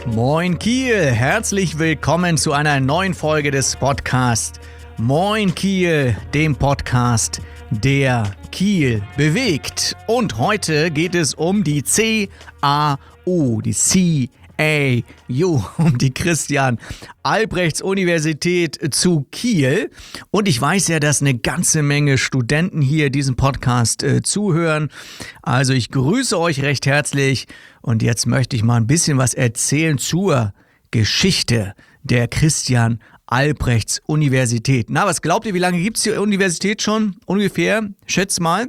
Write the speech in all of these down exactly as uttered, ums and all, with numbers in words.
Moin Kiel, herzlich willkommen zu einer neuen Folge des Podcasts Moin Kiel, dem Podcast, der Kiel bewegt. Und heute geht es um die C A U, die C A U, um die Christian-Albrechts-Universität zu Kiel. Und ich weiß ja, dass eine ganze Menge Studenten hier diesen Podcast äh, zuhören. Also ich grüße euch recht herzlich und jetzt möchte ich mal ein bisschen was erzählen zur Geschichte der Christian-Albrechts-Universität. Na, was glaubt ihr, wie lange gibt es die Universität schon? Ungefähr, schätzt mal,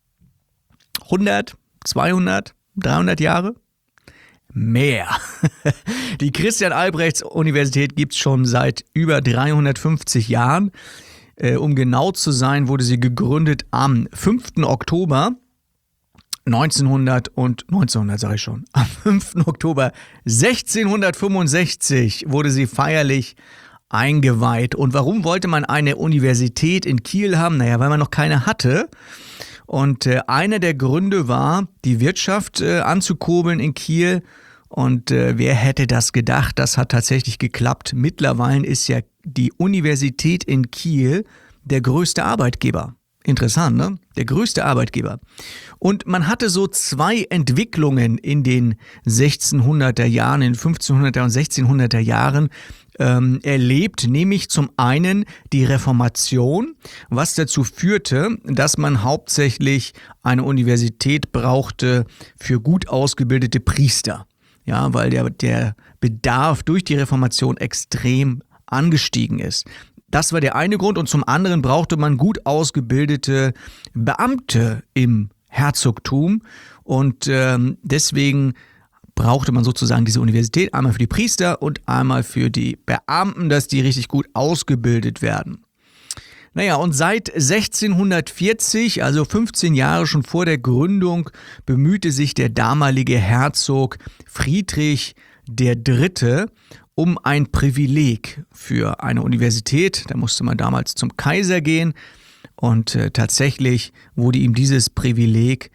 hundert, zweihundert, dreihundert Jahre? Mehr. Die Christian-Albrechts-Universität gibt es schon seit über dreihundertfünfzig Jahren. Äh, um genau zu sein, wurde sie gegründet am fünften Oktober neunzehnhundert und neunzehnhundert sage ich schon. Am fünften Oktober sechzehnhundertfünfundsechzig wurde sie feierlich eingeweiht. Und warum wollte man eine Universität in Kiel haben? Naja, weil man noch keine hatte. Und äh, einer der Gründe war, die Wirtschaft äh, anzukurbeln in Kiel. Und äh, wer hätte das gedacht? Das hat tatsächlich geklappt. Mittlerweile ist ja die Universität in Kiel der größte Arbeitgeber. Interessant, ne? Der größte Arbeitgeber. Und man hatte so zwei Entwicklungen in den sechzehnhunderter Jahren, in den fünfzehnhunderter und sechzehnhunderter Jahren ähm, erlebt, nämlich zum einen die Reformation, was dazu führte, dass man hauptsächlich eine Universität brauchte für gut ausgebildete Priester. Ja, weil der, der Bedarf durch die Reformation extrem angestiegen ist. Das war der eine Grund und zum anderen brauchte man gut ausgebildete Beamte im Herzogtum und ähm, deswegen brauchte man sozusagen diese Universität einmal für die Priester und einmal für die Beamten, dass die richtig gut ausgebildet werden. Naja, und seit sechzehnhundertvierzig, also fünfzehn Jahre schon vor der Gründung, bemühte sich der damalige Herzog Friedrich der Dritte um ein Privileg für eine Universität. Da musste man damals zum Kaiser gehen und äh, tatsächlich wurde ihm dieses Privileg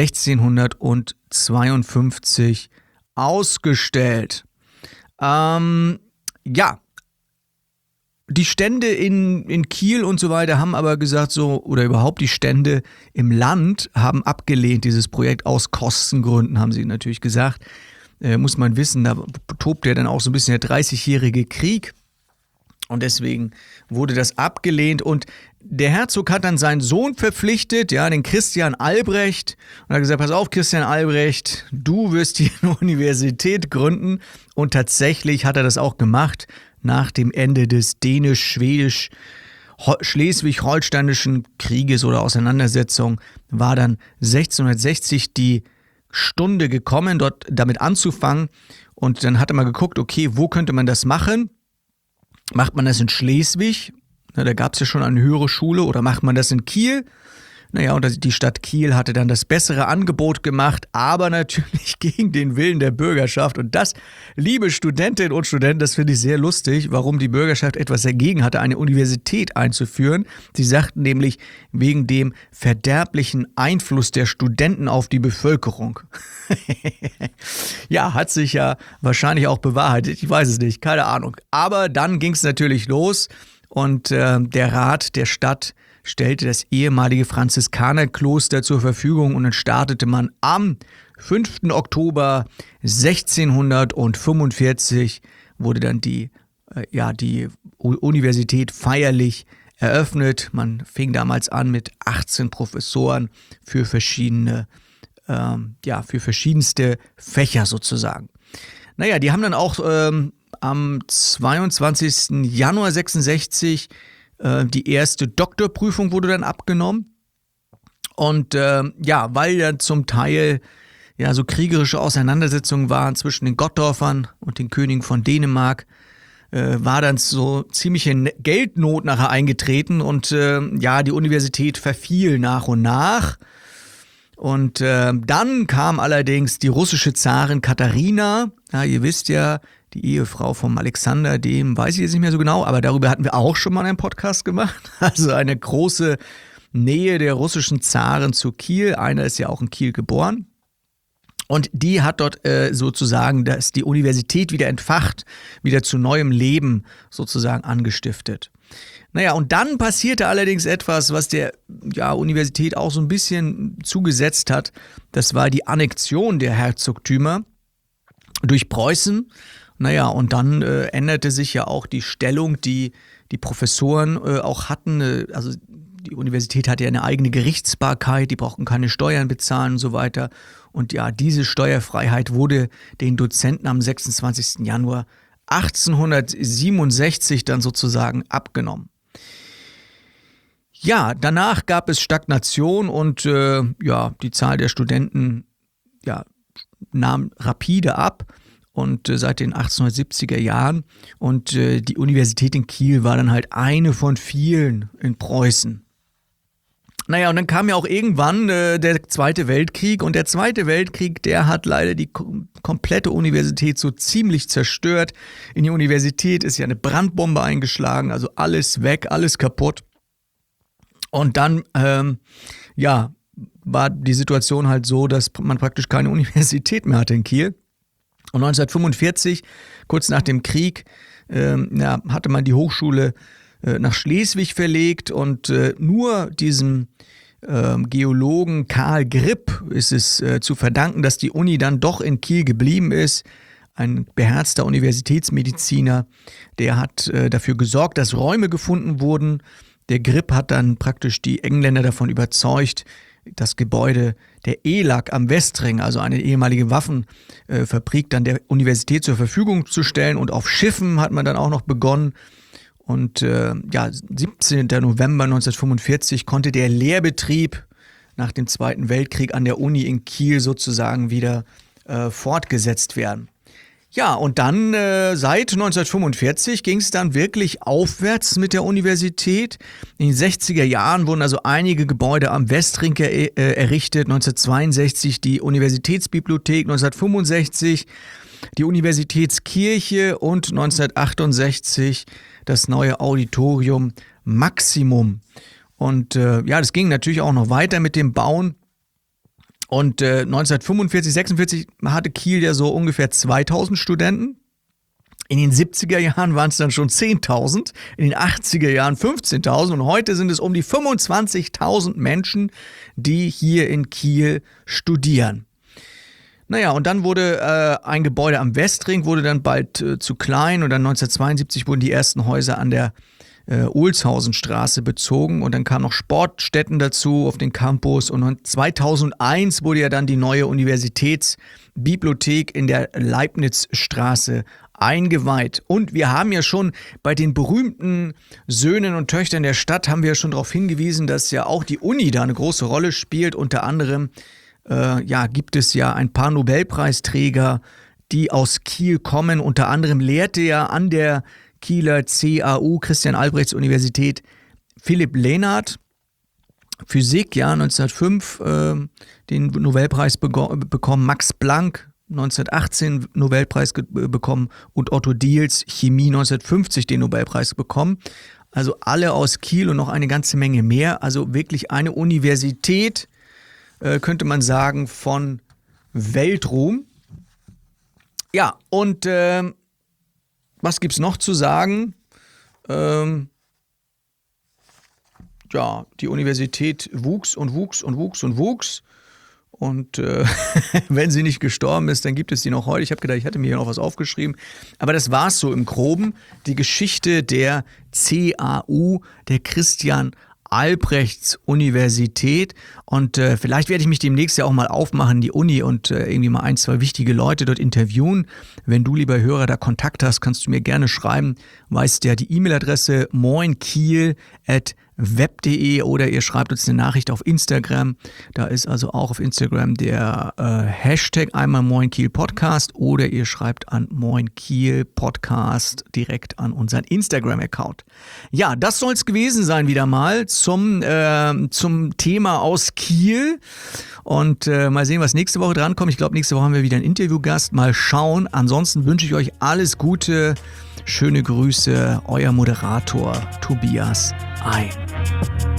sechzehnhundertzweiundfünfzig ausgestellt. Ähm, ja, die Stände in, in Kiel und so weiter haben aber gesagt so, oder überhaupt die Stände im Land haben abgelehnt, dieses Projekt aus Kostengründen, haben sie natürlich gesagt. Äh, muss man wissen, da tobt ja dann auch so ein bisschen der dreißigjährige Krieg und deswegen wurde das abgelehnt und der Herzog hat dann seinen Sohn verpflichtet, ja, den Christian Albrecht und hat gesagt, pass auf Christian Albrecht, du wirst hier eine Universität gründen und tatsächlich hat er das auch gemacht nach dem Ende des dänisch-schwedisch-schleswig-holsteinischen Krieges oder Auseinandersetzung war dann sechzehnhundertsechzig die Stunde gekommen, dort damit anzufangen und dann hat er mal geguckt, okay, wo könnte man das machen? Macht man das in Schleswig? Na, da gab es ja schon eine höhere Schule oder macht man das in Kiel? Naja, und die Stadt Kiel hatte dann das bessere Angebot gemacht, aber natürlich gegen den Willen der Bürgerschaft. Und das, liebe Studentinnen und Studenten, das finde ich sehr lustig, warum die Bürgerschaft etwas dagegen hatte, eine Universität einzuführen. Sie sagten nämlich wegen dem verderblichen Einfluss der Studenten auf die Bevölkerung. Ja, hat sich ja wahrscheinlich auch bewahrheitet, ich weiß es nicht, keine Ahnung. Aber dann ging es natürlich los und äh, der Rat der Stadt stellte das ehemalige Franziskanerkloster zur Verfügung und dann startete man am fünften Oktober sechzehnhundertfünfundvierzig wurde dann die, äh, ja, die Universität feierlich eröffnet. Man fing damals an mit achtzehn Professoren für verschiedene, ähm, ja, für verschiedenste Fächer sozusagen. Naja, die haben dann auch ähm, am zweiundzwanzigsten Januar sechsundsechzig die erste Doktorprüfung wurde dann abgenommen und äh, ja, weil ja zum Teil ja so kriegerische Auseinandersetzungen waren zwischen den Gottorfern und den Königen von Dänemark, äh, war dann so ziemliche Geldnot nachher eingetreten und äh, ja, die Universität verfiel nach und nach. Und äh, dann kam allerdings die russische Zarin Katharina, ja, ihr wisst ja, die Ehefrau vom Alexander, dem weiß ich jetzt nicht mehr so genau, aber darüber hatten wir auch schon mal einen Podcast gemacht. Also eine große Nähe der russischen Zaren zu Kiel. Einer ist ja auch in Kiel geboren. Und die hat dort äh, sozusagen das, die Universität wieder entfacht, wieder zu neuem Leben sozusagen angestiftet. Naja, und dann passierte allerdings etwas, was der ja, Universität auch so ein bisschen zugesetzt hat. Das war die Annexion der Herzogtümer durch Preußen. Naja, und dann äh, änderte sich ja auch die Stellung, die die Professoren äh, auch hatten. Äh, also die Universität hatte ja eine eigene Gerichtsbarkeit, die brauchten keine Steuern bezahlen und so weiter. Und ja, diese Steuerfreiheit wurde den Dozenten am sechsundzwanzigsten Januar achtzehnhundertsiebenundsechzig dann sozusagen abgenommen. Ja, danach gab es Stagnation und äh, ja, die Zahl der Studenten ja, nahm rapide ab und äh, seit den achtzehnhundertsiebziger Jahren und äh, die Universität in Kiel war dann halt eine von vielen in Preußen. Naja, und dann kam ja auch irgendwann äh, der Zweite Weltkrieg und der Zweite Weltkrieg, der hat leider die kom- komplette Universität so ziemlich zerstört. In die Universität ist ja eine Brandbombe eingeschlagen, also alles weg, alles kaputt. Und dann, ähm, ja, war die Situation halt so, dass man praktisch keine Universität mehr hatte in Kiel. Und neunzehnhundertfünfundvierzig, kurz nach dem Krieg, ähm, ja, hatte man die Hochschule äh, nach Schleswig verlegt und äh, nur diesem äh, Geologen Karl Gripp ist es äh, zu verdanken, dass die Uni dann doch in Kiel geblieben ist. Ein beherzter Universitätsmediziner, der hat äh, dafür gesorgt, dass Räume gefunden wurden. Der Gripp hat dann praktisch die Engländer davon überzeugt, das Gebäude der E L A G am Westring, also eine ehemalige Waffenfabrik, dann der Universität zur Verfügung zu stellen. Und auf Schiffen hat man dann auch noch begonnen. Und äh, ja, siebzehnten November neunzehnhundertfünfundvierzig konnte der Lehrbetrieb nach dem Zweiten Weltkrieg an der Uni in Kiel sozusagen wieder äh, fortgesetzt werden. Ja, und dann äh, seit neunzehnhundertfünfundvierzig ging es dann wirklich aufwärts mit der Universität. In den sechziger Jahren wurden also einige Gebäude am Westring er, äh, errichtet. neunzehnhundertzweiundsechzig die Universitätsbibliothek, neunzehnhundertfünfundsechzig die Universitätskirche und neunzehnhundertachtundsechzig das neue Auditorium Maximum. Und äh, ja, das ging natürlich auch noch weiter mit dem Bauen. Und äh, neunzehnhundertfünfundvierzig, sechsundvierzig hatte Kiel ja so ungefähr zweitausend Studenten. In den siebziger Jahren waren es dann schon zehntausend, in den achtziger Jahren fünfzehntausend und heute sind es um die fünfundzwanzigtausend Menschen, die hier in Kiel studieren. Naja, und dann wurde äh, ein Gebäude am Westring, wurde dann bald äh, zu klein und dann neunzehnhundertzweiundsiebzig wurden die ersten Häuser an der äh, Olshausenstraße bezogen und dann kamen noch Sportstätten dazu auf den Campus und zweitausendeins wurde ja dann die neue Universitätsbibliothek in der Leibnizstraße eingeweiht. Und wir haben ja schon bei den berühmten Söhnen und Töchtern der Stadt haben wir ja schon darauf hingewiesen, dass ja auch die Uni da eine große Rolle spielt. Unter anderem äh, ja, gibt es ja ein paar Nobelpreisträger, die aus Kiel kommen. Unter anderem lehrte ja an der Kieler C A U, Christian-Albrechts-Universität, Philipp Lenard, Physik, ja, neunzehnhundertfünf äh, den Nobelpreis bego- bekommen, Max Planck neunzehnhundertachtzehn Nobelpreis ge- bekommen und Otto Diels, Chemie neunzehnhundertfünfzig den Nobelpreis bekommen. Also alle aus Kiel und noch eine ganze Menge mehr. Also wirklich eine Universität, äh, könnte man sagen, von Weltruhm. Ja, und äh, was gibt's noch zu sagen? Ähm, ja, die Universität wuchs und wuchs und wuchs und wuchs. Und äh, wenn sie nicht gestorben ist, dann gibt es sie noch heute. Ich habe gedacht, ich hatte mir hier noch was aufgeschrieben. Aber das war's so im Groben. Die Geschichte der C A U, der Christian-Albrechts-Universität. Und äh, vielleicht werde ich mich demnächst ja auch mal aufmachen, die Uni, und äh, irgendwie mal ein, zwei wichtige Leute dort interviewen. Wenn du, lieber Hörer, da Kontakt hast, kannst du mir gerne schreiben. Weißt ja die E-Mail-Adresse moinkiel at web punkt de oder ihr schreibt uns eine Nachricht auf Instagram. Da ist also auch auf Instagram der äh, Hashtag einmal Moinkiel Podcast oder ihr schreibt an Moinkiel Podcast direkt an unseren Instagram-Account. Ja, das soll es gewesen sein wieder mal zum, äh, zum Thema aus Kiel. Und äh, mal sehen, was nächste Woche drankommt. Ich glaube, nächste Woche haben wir wieder einen Interviewgast. Mal schauen. Ansonsten wünsche ich euch alles Gute. Schöne Grüße, euer Moderator Tobias Ein.